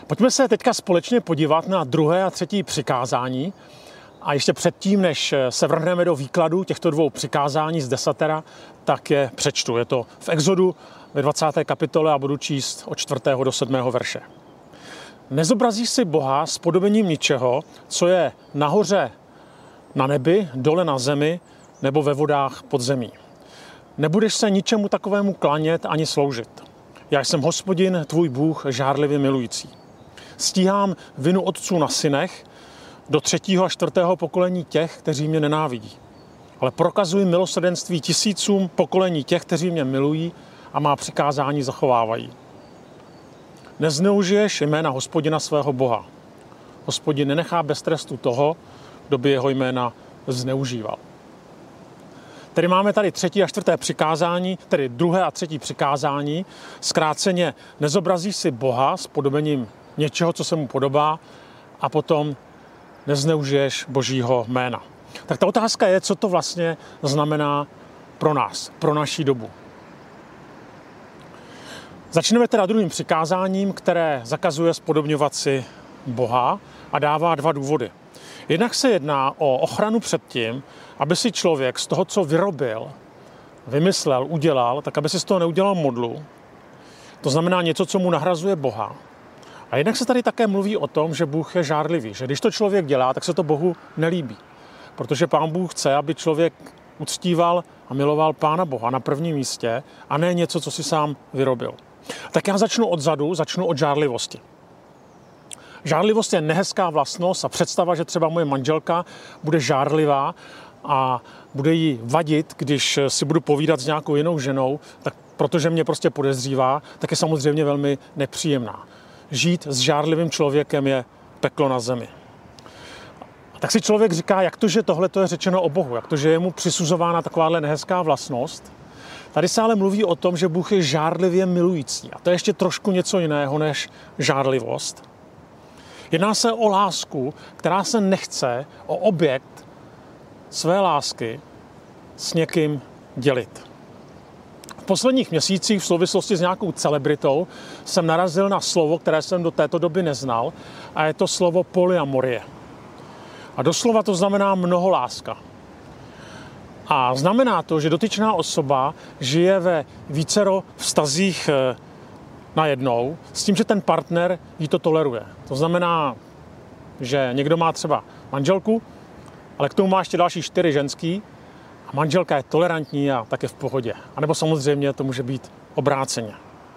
Pojďme se teďka společně podívat na druhé a třetí přikázání. A ještě předtím, než se vrhneme do výkladu těchto dvou přikázání z desatera, tak je přečtu. Je to v Exodu ve 20. kapitole a budu číst od 4. do 7. verše. Nezobrazíš si Boha s podobením ničeho, co je nahoře na nebi, dole na zemi nebo ve vodách pod zemí. Nebudeš se ničemu takovému klanět ani sloužit. Já jsem Hospodin, tvůj Bůh, žárlivě milující. Stíhám vinu otců na synech do 3. a 4. pokolení těch, kteří mě nenávidí. Ale prokazuji milosrdenství tisícům pokolení těch, kteří mě milují a má přikázání zachovávají. Nezneužiješ jména Hospodina svého Boha. Hospodin nenechá bez trestu toho, kdo by jeho jména zneužíval. Tedy máme tady 3. a 4. přikázání, tedy 2. a 3. přikázání. Zkráceně nezobrazíš si Boha s podobením něčeho, co se mu podobá, a potom nezneužiješ Božího jména. Tak ta otázka je, co to vlastně znamená pro nás, pro naši dobu. Začneme teda druhým přikázáním, které zakazuje spodobňovat si Boha a dává 2 důvody. Jednak se jedná o ochranu před tím, aby si člověk z toho, co vyrobil, vymyslel, udělal, tak aby si z toho neudělal modlu. To znamená něco, co mu nahrazuje Boha. A jednak se tady také mluví o tom, že Bůh je žárlivý, že když to člověk dělá, tak se to Bohu nelíbí. Protože Pán Bůh chce, aby člověk uctíval a miloval Pána Boha na prvním místě a ne něco, co si sám vyrobil. Tak já začnu odzadu, začnu od žárlivosti. Žárlivost je nehezká vlastnost a představa, že třeba moje manželka bude žárlivá a bude jí vadit, když si budu povídat s nějakou jinou ženou, tak protože mě prostě podezřívá, tak je samozřejmě velmi nepříjemná. Žít s žárlivým člověkem je peklo na zemi. A tak si člověk říká, jak to, že tohle je řečeno o Bohu, jak to, že je mu přisuzována takováhle nehezká vlastnost. Tady se ale mluví o tom, že Bůh je žárlivě milující. A to je ještě trošku něco jiného než žárlivost. Jedná se o lásku, která se nechce o objekt své lásky s někým dělit. V posledních měsících v souvislosti s nějakou celebritou jsem narazil na slovo, které jsem do této doby neznal, a je to slovo polyamorie. A doslova to znamená mnoholáska. A znamená to, že dotyčná osoba žije ve vícero vztazích najednou, s tím, že ten partner jí to toleruje. To znamená, že někdo má třeba manželku, ale k tomu má ještě další 4 ženský a manželka je tolerantní a tak je v pohodě. A nebo samozřejmě to může být obráceně.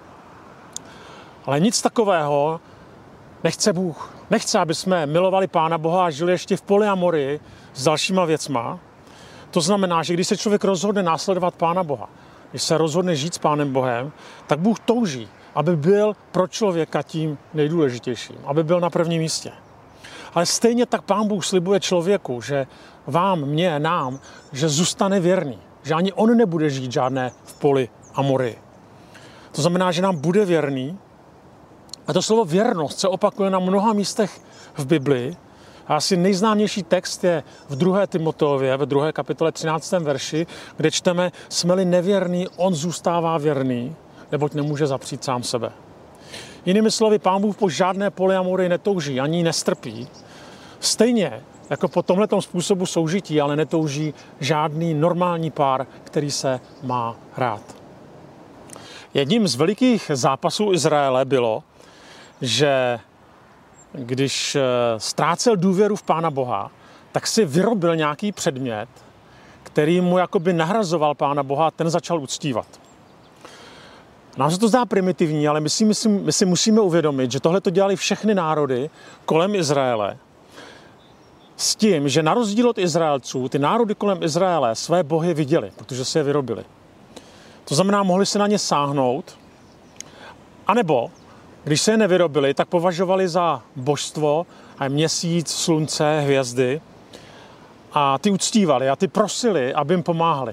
Ale nic takového nechce Bůh. Nechce, aby jsme milovali Pána Boha a žili ještě v polyamorii s dalšíma věcma. To znamená, že když se člověk rozhodne následovat Pána Boha, když se rozhodne žít s Pánem Bohem, tak Bůh touží, aby byl pro člověka tím nejdůležitějším, aby byl na prvním místě. Ale stejně tak Pán Bůh slibuje člověku, že vám, mně, nám, že zůstane věrný, že ani on nebude žít žádné v polyamorii. To znamená, že nám bude věrný. A to slovo věrnost se opakuje na mnoha místech v Biblii. A asi nejznámější text je v 2. Timoteově, ve 2. kapitole 13. verši, kde čteme: jsme-li nevěrný, on zůstává věrný, neboť nemůže zapřít sám sebe. Jinými slovy, Pán Bůh po žádné polyamorii netouží, ani nestrpí. Stejně jako po tomhletom způsobu soužití, ale netouží žádný normální pár, který se má rád. Jedním z velikých zápasů Izraele bylo, že když ztrácel důvěru v Pána Boha, tak si vyrobil nějaký předmět, který mu jakoby nahrazoval Pána Boha, a ten začal uctívat. Nám se to zdá primitivní, ale my si musíme uvědomit, že tohle to dělali všechny národy kolem Izraele, s tím, že na rozdíl od Izraelců, ty národy kolem Izraele své bohy viděli, protože si je vyrobili. To znamená, mohli se na ně sáhnout, anebo když se je nevyrobili, tak považovali za božstvo a měsíc, slunce, hvězdy, a ty uctívali a ty prosili, aby jim pomáhali.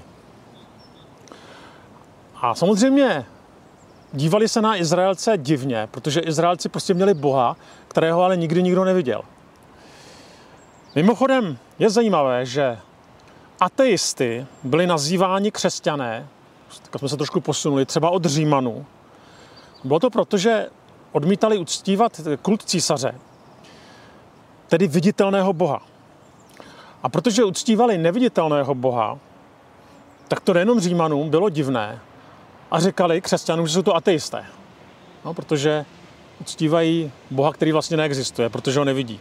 A samozřejmě dívali se na Izraelce divně, protože Izraelci prostě měli Boha, kterého ale nikdy nikdo neviděl. Mimochodem je zajímavé, že ateisty byli nazýváni křesťané, tak jsme se trošku posunuli, třeba od Římanů. Bylo to proto, že odmítali uctívat kult císaře, tedy viditelného boha. A protože uctívali neviditelného boha, tak to nejenom Římanům bylo divné a říkali křesťanům, že jsou to ateisté. No, protože uctívají boha, který vlastně neexistuje, protože ho nevidí.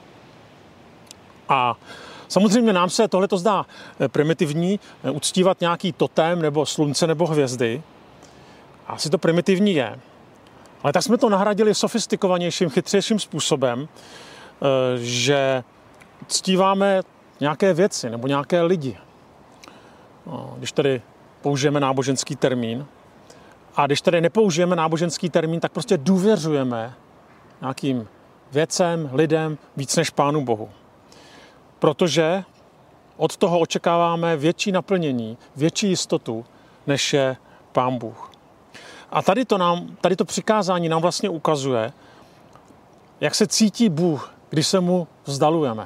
A samozřejmě nám se tohleto zdá primitivní, uctívat nějaký totém nebo slunce nebo hvězdy. Asi to primitivní je. Ale tak jsme to nahradili sofistikovanějším, chytřejším způsobem, že uctíváme nějaké věci nebo nějaké lidi. Když tedy použijeme náboženský termín. A když tedy nepoužijeme náboženský termín, tak prostě důvěřujeme nějakým věcem, lidem víc než Pánu Bohu. Protože od toho očekáváme větší naplnění, větší jistotu, než je Pán Bůh. A tady to přikázání nám vlastně ukazuje, jak se cítí Bůh, když se mu vzdalujeme.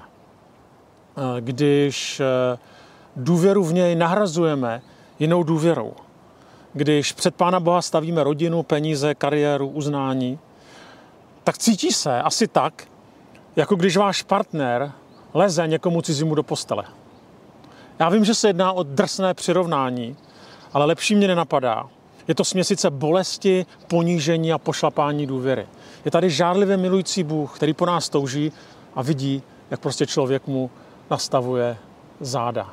Když důvěru v něj nahrazujeme jinou důvěrou. Když před Pána Boha stavíme rodinu, peníze, kariéru, uznání, tak cítí se asi tak, jako když váš partner leze někomu cizímu do postele. Já vím, že se jedná o drsné přirovnání, ale lepší mě nenapadá. Je to směsice bolesti, ponížení a pošlapání důvěry. Je tady žárlivě milující Bůh, který po nás touží a vidí, jak prostě člověk mu nastavuje záda.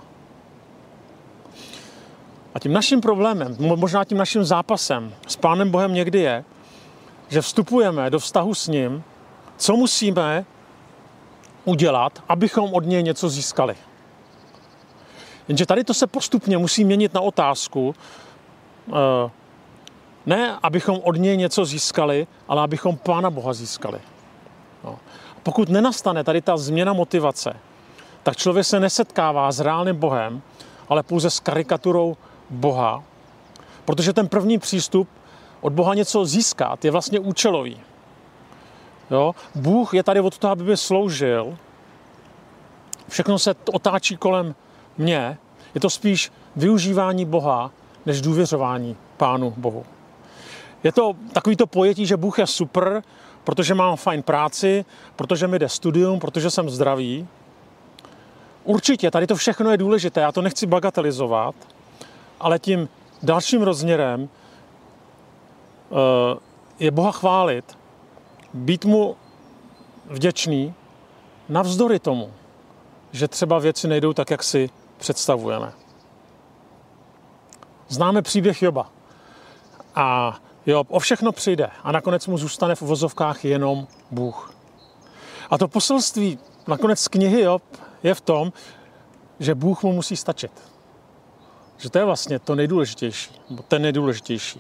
A tím naším problémem, možná tím naším zápasem s Pánem Bohem někdy je, že vstupujeme do vztahu s ním, co musíme udělat, abychom od něj něco získali. Jenže tady to se postupně musí měnit na otázku, ne abychom od něj něco získali, ale abychom Pána Boha získali. No. Pokud nenastane tady ta změna motivace, tak člověk se nesetkává s reálným Bohem, ale pouze s karikaturou Boha, protože ten první přístup od Boha něco získat je vlastně účelový. Jo? Bůh je tady od toho, aby mi sloužil. Všechno se otáčí kolem mě. Je to spíš využívání Boha, než důvěřování Pánu Bohu. Je to takovýto pojetí, že Bůh je super, protože mám fajn práci, protože mi jde studium, protože jsem zdravý. Určitě, tady to všechno je důležité, já to nechci bagatelizovat, ale tím dalším rozměrem je Boha chválit, být mu vděčný navzdory tomu, že třeba věci nejdou tak, jak si představujeme. Známe příběh Joba. A Job o všechno přijde a nakonec mu zůstane v uvozovkách jenom Bůh. A to poselství nakonec z knihy Job je v tom, že Bůh mu musí stačit. Že to je vlastně to nejdůležitější, nebo ten nejdůležitější.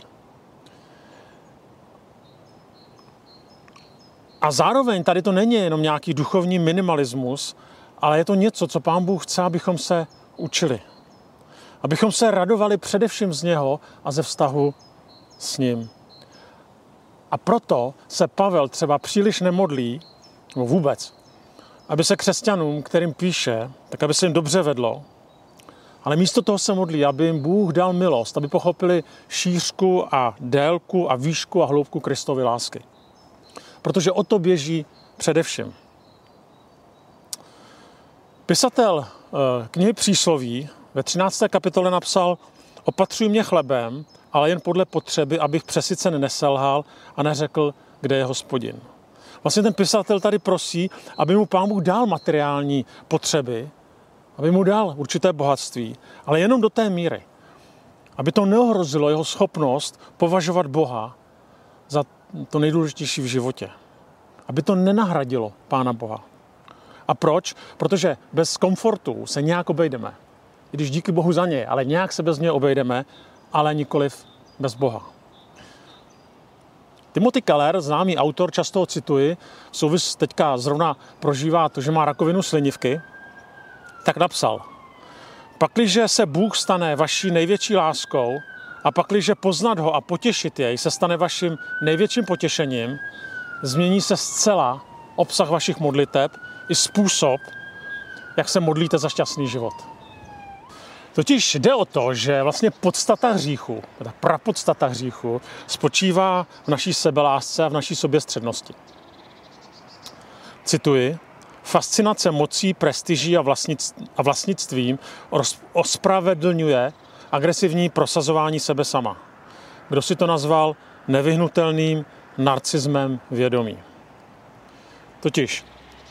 A zároveň tady to není jenom nějaký duchovní minimalismus, ale je to něco, co Pán Bůh chce, abychom se učili. Abychom se radovali především z něho a ze vztahu s ním. A proto se Pavel třeba příliš nemodlí, nebo vůbec, aby se křesťanům, kterým píše, tak aby se jim dobře vedlo, ale místo toho se modlí, aby jim Bůh dal milost, aby pochopili šířku a délku a výšku a hloubku Kristovy lásky. Protože o to běží především. Pisatel knihy Přísloví ve 13. kapitole napsal: opatřuj mě chlebem, ale jen podle potřeby, abych přesycen neselhal a neřekl, kde je Hospodin. Vlastně ten pisatel tady prosí, aby mu Pán Bůh dal materiální potřeby, aby mu dal určité bohatství, ale jenom do té míry, aby to neohrozilo jeho schopnost považovat Boha za to nejdůležitější v životě. Aby to nenahradilo Pána Boha. A proč? Protože bez komfortu se nějak obejdeme. I když díky Bohu za něj, ale nějak se bez něj obejdeme, ale nikoliv bez Boha. Timothy Keller, známý autor, často ho cituji, teďka zrovna prožívá to, že má rakovinu slinivky, tak napsal: pakliže se Bůh stane vaší největší láskou a pakliže poznat ho a potěšit jej se stane vaším největším potěšením, změní se zcela obsah vašich modliteb i způsob, jak se modlíte za šťastný život. Totiž jde o to, že vlastně podstata hříchu, ta prapodstata hříchu, spočívá v naší sebelásce a v naší soběstřednosti. Cituji: fascinace mocí, prestiží a vlastnictvím ospravedlňuje agresivní prosazování sebe sama. Kdo si to nazval nevyhnutelným narcismem vědomí. Totiž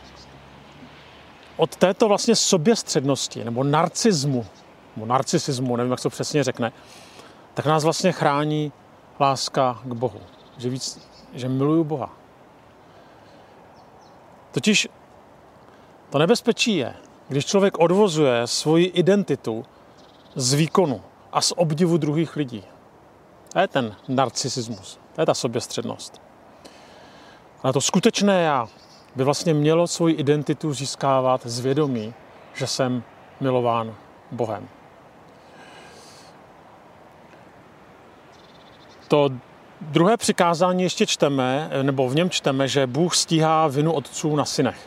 od této vlastně soběstřednosti nebo narcisismu, nevím, jak to přesně řekne, tak nás vlastně chrání láska k Bohu. Že miluju Boha. Totiž to nebezpečí je, když člověk odvozuje svoji identitu z výkonu a z obdivu druhých lidí. To je ten narcisismus, to je ta soběstřednost. Ale to skutečné já by vlastně mělo svoji identitu získávat z vědomí, že jsem milován Bohem. To druhé přikázání ještě čteme, nebo v něm čteme, že Bůh stíhá vinu otců na synech.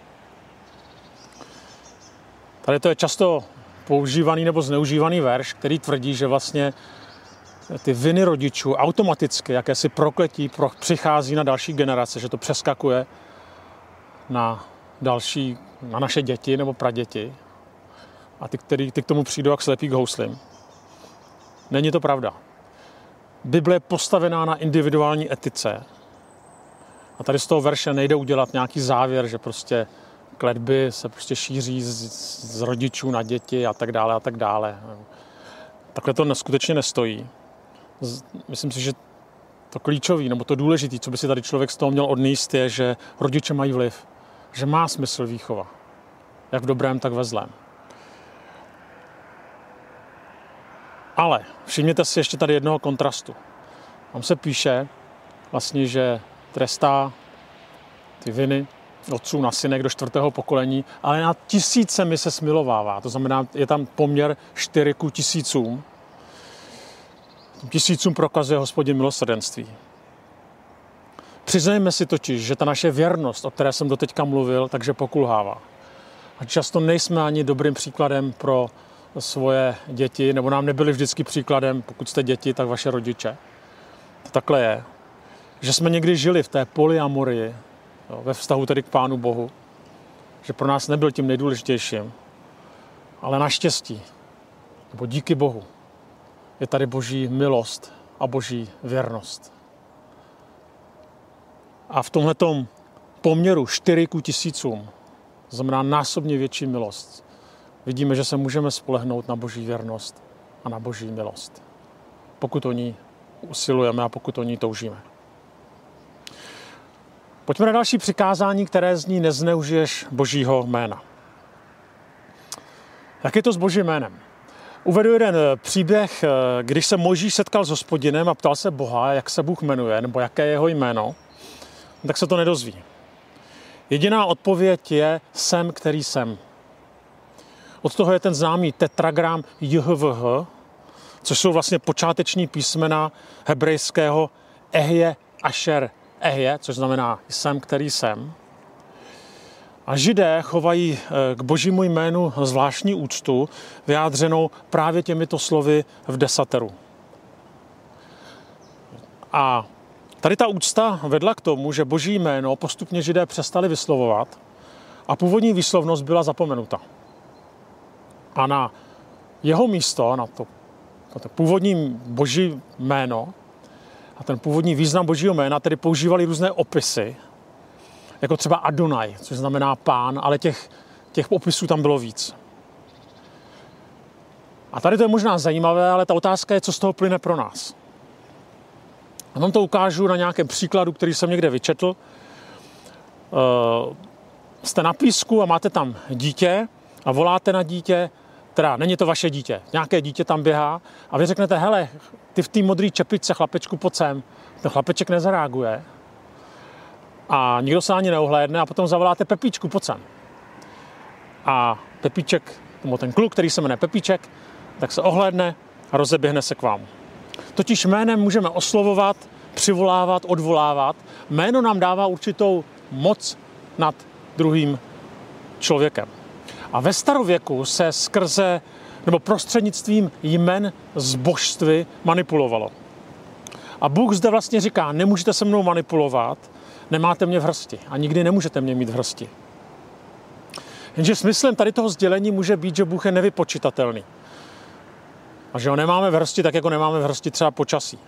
Tady to je často používaný nebo zneužívaný verš, který tvrdí, že vlastně ty viny rodičů automaticky, jakési prokletí, přichází na další generace, že to přeskakuje na naše děti nebo praděti a ty k tomu přijdou jak slepý k houslím. Není to pravda. Bible je postavená na individuální etice. A tady z toho verše nejde udělat nějaký závěr, že prostě kletby se prostě šíří z rodičů na děti a tak dále a tak dále. Takhle to skutečně nestojí. Myslím si, že to klíčové, nebo to důležité, co by si tady člověk z toho měl odnést, je, že rodiče mají vliv. Že má smysl výchova. Jak v dobrém, tak ve zlém. Ale všimněte si ještě tady jednoho kontrastu. Tam se píše vlastně, že trestá ty viny otců na synek do 4. pokolení, ale na tisícemi se smilovává. To znamená, je tam poměr 4 ku 1000. Tisícům prokazuje Hospodin milosrdenství. Přiznejme si totiž, že ta naše věrnost, o které jsem doteďka mluvil, takže pokulhává. A často nejsme ani dobrým příkladem pro svoje děti, nebo nám nebyli vždycky příkladem, pokud jste děti, tak vaše rodiče. To takhle je. Že jsme někdy žili v té polyamorii, ve vztahu tedy k Pánu Bohu, že pro nás nebyl tím nejdůležitějším, ale naštěstí, nebo díky Bohu, je tady Boží milost a Boží věrnost. A v tomhletom poměru 4 ku 1000, to znamená násobně větší milost, vidíme, že se můžeme spolehnout na Boží věrnost a na Boží milost. Pokud o ní usilujeme a pokud o ní toužíme. Pojďme na další přikázání, které zní: nezneužiješ Božího jména. Jak je to s Božím jménem? Uvedu jeden příběh, když se Mojžíš setkal s Hospodinem a ptal se Boha, jak se Bůh jmenuje, nebo jaké je jeho jméno, tak se to nedozví. Jediná odpověď je jsem, který jsem. Od toho je ten známý tetragram JHVH, což jsou vlastně počáteční písmena hebrejského Ehje Asher Ehje, což znamená jsem, který jsem. A Židé chovají k Božímu jménu zvláštní úctu, vyjádřenou právě těmito slovy v desateru. A tady ta úcta vedla k tomu, že Boží jméno postupně Židé přestali vyslovovat a původní výslovnost byla zapomenuta. A na jeho místo, na to původní Boží jméno a ten původní význam Božího jména, tedy používali různé opisy, jako třeba Adonai, což znamená pán, ale těch opisů tam bylo víc. A tady to je možná zajímavé, ale ta otázka je, co z toho plyne pro nás. Já vám to ukážu na nějakém příkladu, který jsem někde vyčetl. Jste na písku a máte tam dítě a voláte na dítě, teda není to vaše dítě, nějaké dítě tam běhá a vy řeknete, hele, ty v té modré čepičce, chlapečku, pojď sem. Ten chlapeček nezareaguje a nikdo se ani neohlédne a potom zavoláte Pepíčku, pojď sem. A Pepíček, nebo ten kluk, který se jmenuje Pepíček, tak se ohlédne a rozeběhne se k vám. Totiž jménem můžeme oslovovat, přivolávat, odvolávat. Jméno nám dává určitou moc nad druhým člověkem. A ve starověku se skrze nebo prostřednictvím jmen z božství manipulovalo. A Bůh zde vlastně říká, nemůžete se mnou manipulovat, nemáte mě v hrsti a nikdy nemůžete mě mít v hrsti. Jenže smyslem tady toho sdělení může být, že Bůh je nevypočitatelný. A že ho nemáme v hrsti tak, jako nemáme v hrsti třeba počasí.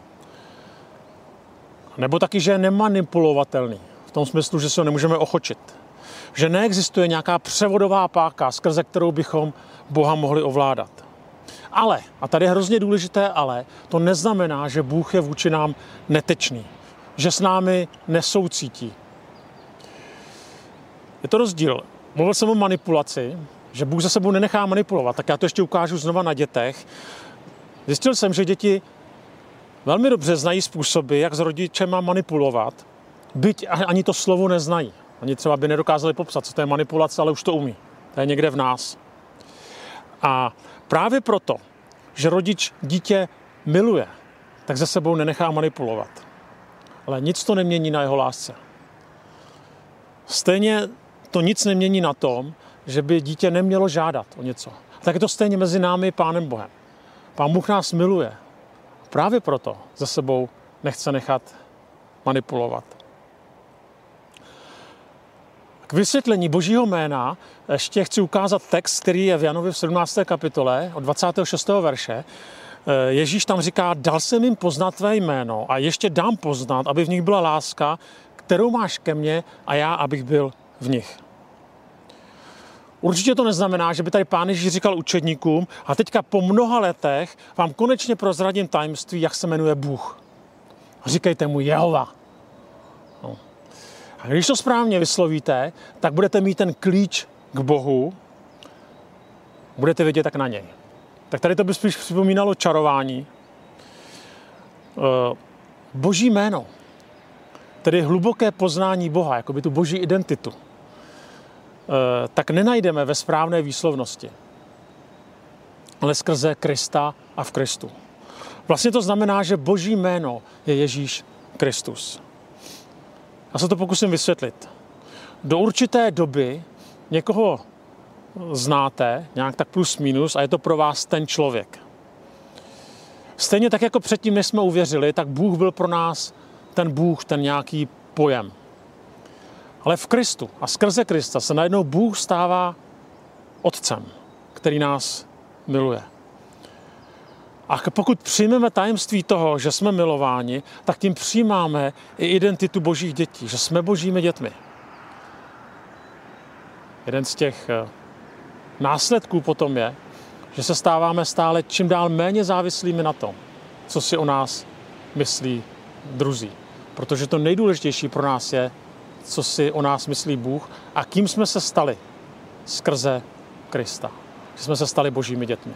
Nebo taky, že je nemanipulovatelný. V tom smyslu, že se ho nemůžeme ochočit. Že neexistuje nějaká převodová páka, skrze kterou bychom Boha mohli ovládat. Ale, a tady je hrozně důležité ale, to neznamená, že Bůh je vůči nám netečný. Že s námi nesoucítí. Je to rozdíl. Mluvil jsem o manipulaci, že Bůh za sebou nenechá manipulovat, tak já to ještě ukážu znova na dětech. Zjistil jsem, že děti velmi dobře znají způsoby, jak s rodičema manipulovat, byť ani to slovo neznají. Oni třeba by nedokázali popsat, co to je manipulace, ale už to umí. To je někde v nás. A právě proto, že rodič dítě miluje, tak se sebou nenechá manipulovat. Ale nic to nemění na jeho lásce. Stejně to nic nemění na tom, že by dítě nemělo žádat o něco. Tak je to stejně mezi námi a Pánem Bohem. Pán Bůh nás miluje. Právě proto za sebou nechce nechat manipulovat. K vysvětlení Božího jména ještě chci ukázat text, který je v Janově v 17. kapitole od 26. verše. Ježíš tam říká, dal jsem jim poznat tvé jméno a ještě dám poznat, aby v nich byla láska, kterou máš ke mně a já, abych byl v nich. Určitě to neznamená, že by tady Pán Ježíš říkal učedníkům a teďka po mnoha letech vám konečně prozradím tajemství, jak se jmenuje Bůh. Říkejte mu Jehova. No. A když to správně vyslovíte, tak budete mít ten klíč k Bohu, budete vědět tak na něj. Tak tady to by spíš připomínalo čarování. Boží jméno, tedy hluboké poznání Boha, jakoby tu boží identitu, tak nenajdeme ve správné výslovnosti, ale skrze Krista a v Kristu. Vlastně to znamená, že boží jméno je Ježíš Kristus. Já se to pokusím vysvětlit. Do určité doby někoho znáte, nějak tak plus minus, a je to pro vás ten člověk. Stejně tak jako předtím, než jsme uvěřili, tak Bůh byl pro nás ten Bůh, ten nějaký pojem. Ale v Kristu a skrze Krista se najednou Bůh stává Otcem, který nás miluje. A pokud přijmeme tajemství toho, že jsme milováni, tak tím přijímáme i identitu božích dětí, že jsme božími dětmi. Jeden z těch následků potom je, že se stáváme stále čím dál méně závislými na tom, co si o nás myslí druzí. Protože to nejdůležitější pro nás je, co si o nás myslí Bůh a kým jsme se stali skrze Krista. Že jsme se stali božími dětmi.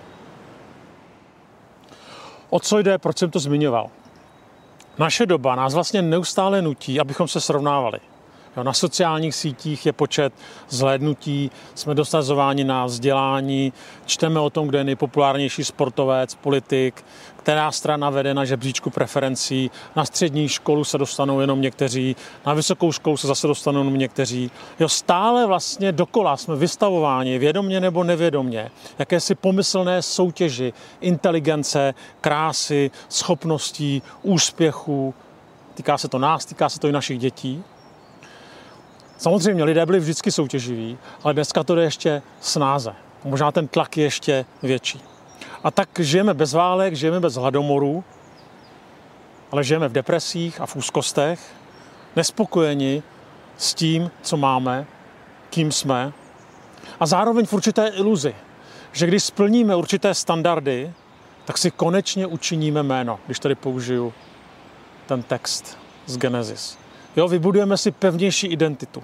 O co jde, proč jsem to zmiňoval? Naše doba nás vlastně neustále nutí, abychom se srovnávali. Na sociálních sítích je počet zhlédnutí, jsme dosazováni na vzdělání, čteme o tom, kdo je nejpopulárnější sportovec, politik, která strana vede na žebříčku preferencí, na střední školu se dostanou jenom někteří, na vysokou školu se zase dostanou jenom někteří. Stále vlastně dokola jsme vystavováni, vědomně nebo nevědomně, jakési pomyslné soutěži, inteligence, krásy, schopností, úspěchů. Týká se to nás, týká se to i našich dětí. Samozřejmě lidé byli vždycky soutěživí, ale dneska to jde ještě snáze. Možná ten tlak je ještě větší. A tak žijeme bez válek, žijeme bez hladomorů, ale žijeme v depresích a v úzkostech, nespokojeni s tím, co máme, kým jsme, a zároveň v určité iluzi, že když splníme určité standardy, tak si konečně učiníme jméno, když tady použiju ten text z Genesis. Vybudujeme si pevnější identitu.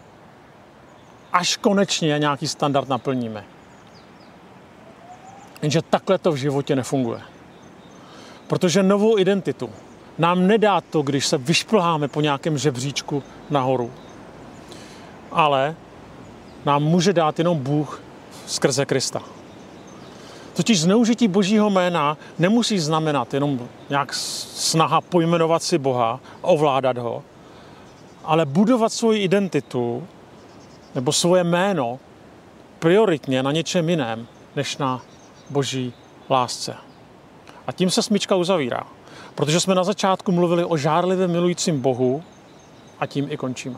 Až konečně nějaký standard naplníme. Jenže takhle to v životě nefunguje. Protože novou identitu nám nedá to, když se vyšplháme po nějakém žebříčku nahoru. Ale nám může dát jenom Bůh skrze Krista. Totiž zneužití božího jména nemusí znamenat jenom nějak snaha pojmenovat si Boha, ovládat ho, ale budovat svoji identitu nebo svoje jméno prioritně na něčem jiném, než na boží lásce. A tím se smyčka uzavírá. Protože jsme na začátku mluvili o žárlivě milujícím Bohu a tím i končíme.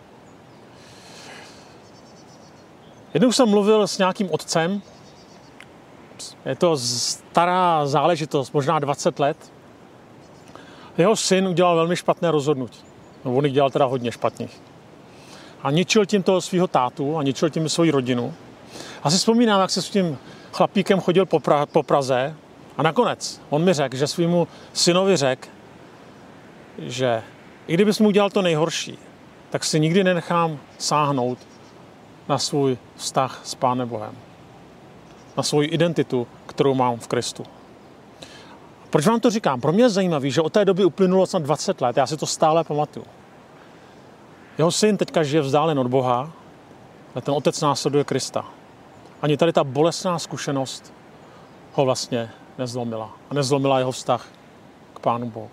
Jednou jsem mluvil s nějakým otcem, je to stará záležitost, možná 20 let. Jeho syn udělal velmi špatné rozhodnutí. No, on jich dělal teda hodně špatných. A ničil tím toho svého tátu a ničil tím svoji rodinu. A si vzpomínám, jak se s tím chlapíkem chodil po Praze a nakonec on mi řekl, že svýmu synovi řekl, že i kdybys mu udělal to nejhorší, tak si nikdy nenechám sáhnout na svůj vztah s Pánem Bohem. Na svoji identitu, kterou mám v Kristu. Proč vám to říkám? Pro mě je zajímavý, že od té doby uplynulo snad 20 let, já si to stále pamatuju. Jeho syn teďka žije vzdálen od Boha, ale ten otec následuje Krista. Ani tady ta bolestná zkušenost ho vlastně nezlomila. A nezlomila jeho vztah k Pánu Bohu.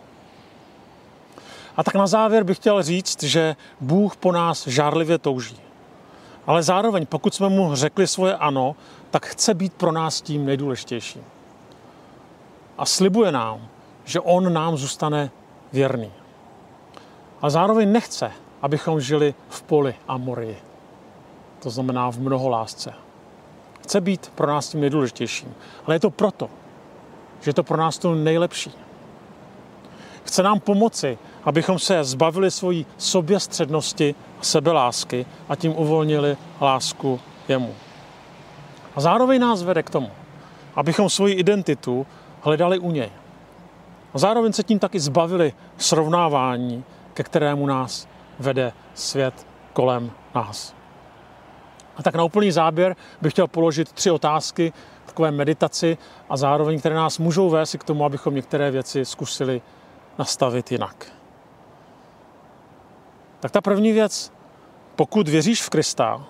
A tak na závěr bych chtěl říct, že Bůh po nás žárlivě touží. Ale zároveň, pokud jsme mu řekli svoje ano, tak chce být pro nás tím nejdůležitějším. A slibuje nám, že on nám zůstane věrný. A zároveň nechce, abychom žili v poli amorii. To znamená v mnoholásce. Chce být pro nás tím nejdůležitějším. Ale je to proto, že je to pro nás to nejlepší. Chce nám pomoci, abychom se zbavili svojí soběstřednosti a sebelásky a tím uvolnili lásku jemu. A zároveň nás vede k tomu, abychom svoji identitu hledali u něj. A zároveň se tím taky zbavili srovnávání, ke kterému nás vede svět kolem nás. A tak na úplný záběr bych chtěl položit 3 otázky v takové meditaci a zároveň, které nás můžou vést k tomu, abychom některé věci zkusili nastavit jinak. Tak ta první věc, pokud věříš v Krista,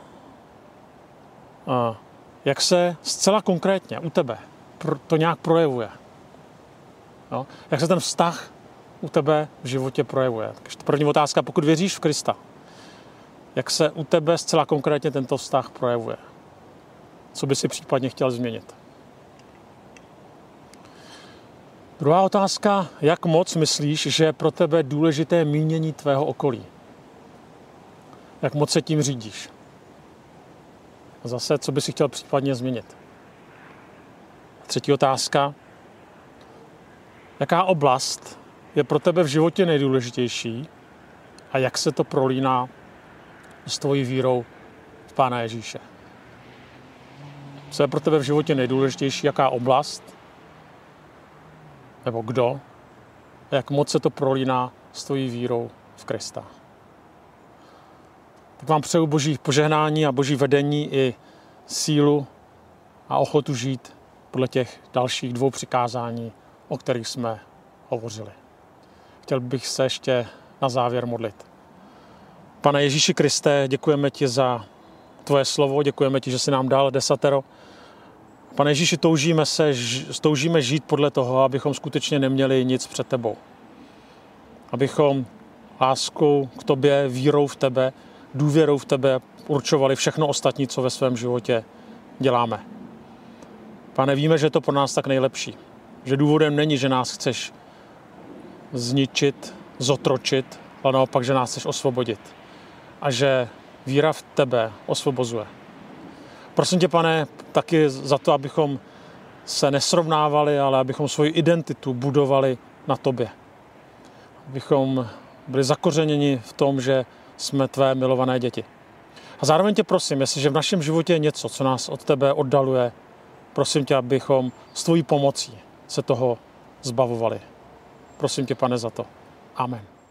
jak se zcela konkrétně u tebe to nějak projevuje. No? Jak se ten vztah u tebe v životě projevuje. Takže první otázka, pokud věříš v Krista, jak se u tebe zcela konkrétně tento vztah projevuje. Co by si případně chtěl změnit. Druhá otázka, jak moc myslíš, že je pro tebe důležité mínění tvého okolí? Jak moc se tím řídíš? A zase, co by si chtěl případně změnit? Třetí otázka, jaká oblast je pro tebe v životě nejdůležitější a jak se to prolíná s tvojí vírou v Pána Ježíše? Co je pro tebe v životě nejdůležitější, jaká oblast nebo kdo a jak moc se to prolíná s tvojí vírou v Krista? Tak vám přeju Boží požehnání a Boží vedení i sílu a ochotu žít podle těch dalších 2 přikázání, o kterých jsme hovořili. Chtěl bych se ještě na závěr modlit. Pane Ježíši Kriste, děkujeme ti za tvoje slovo, děkujeme ti, že jsi nám dal 10. Pane Ježíši, toužíme žít podle toho, abychom skutečně neměli nic před tebou. Abychom láskou k tobě, vírou v tebe, důvěrou v tebe určovali všechno ostatní, co ve svém životě děláme. Pane, víme, že je to pro nás tak nejlepší. Že důvodem není, že nás chceš zničit, zotročit, ale naopak, že nás chceš osvobodit. A že víra v tebe osvobozuje. Prosím tě, Pane, taky za to, abychom se nesrovnávali, ale abychom svoji identitu budovali na tobě. Abychom byli zakořeněni v tom, že jsme tvé milované děti. A zároveň tě prosím, jestliže v našem životě je něco, co nás od tebe oddaluje, prosím tě, abychom s tvojí pomocí se toho zbavovali. Prosím tě, Pane, za to. Amen.